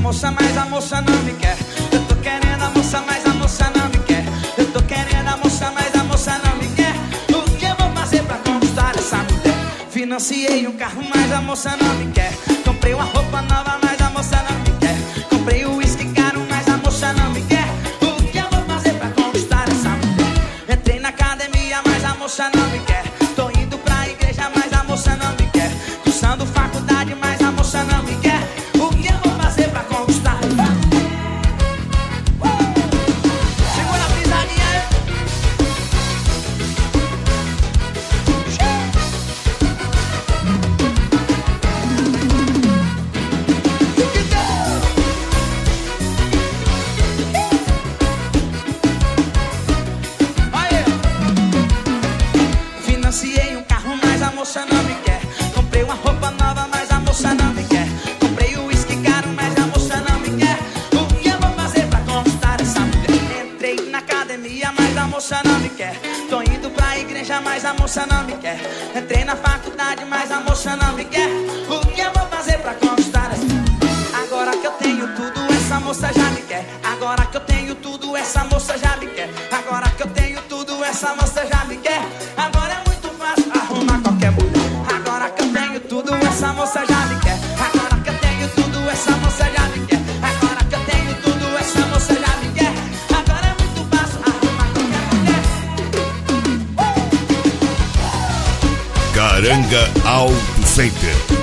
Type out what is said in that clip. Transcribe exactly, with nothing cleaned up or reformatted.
moça, mas a moça não me quer. Eu tô querendo a moça, mas a moça não me quer. Eu tô querendo a moça, mas a moça não me quer. O que eu vou fazer pra conquistar essa mulher? Financiei um carro, mas a moça não me quer. Comprei uma roupa nova, mas a moça não me quer. Comprei o uísque caro, mas a moça não me quer. O que eu vou fazer pra conquistar essa mulher? Entrei na academia, mas a moça não me quer. Tô indo pra igreja, mas a moça não me quer. Cursando faculdade, mas a moça não me quer. O que eu vou fazer pra conquistar? Segura a pisadinha aí. Aí. Financiei um carro, mas a moça não me quer. Comprei uma roupa nova, mas a moça não me quer. Comprei o uísque caro, mas a moça não me quer. O que eu vou fazer pra conquistar essa mulher? Entrei na academia, mas a moça não me quer. Tô indo pra igreja, mas a moça não me quer. Entrei na faculdade, mas a moça não me quer. O que eu vou fazer pra conquistar essa mulher? Agora que eu tenho tudo, essa moça já me quer. Agora que eu tenho tudo, essa moça já me quer. Agora que eu tenho tudo, essa moça já me quer. Agora é muito fácil arrumar qualquer mulher. Agora que eu tenho tudo, essa moça já me quer. Agora que eu tenho tudo, essa moça já me quer. Agora que eu tenho tudo, essa moça já me quer. Agora é muito fácil arrumar qualquer mulher. Caranga Auto Center.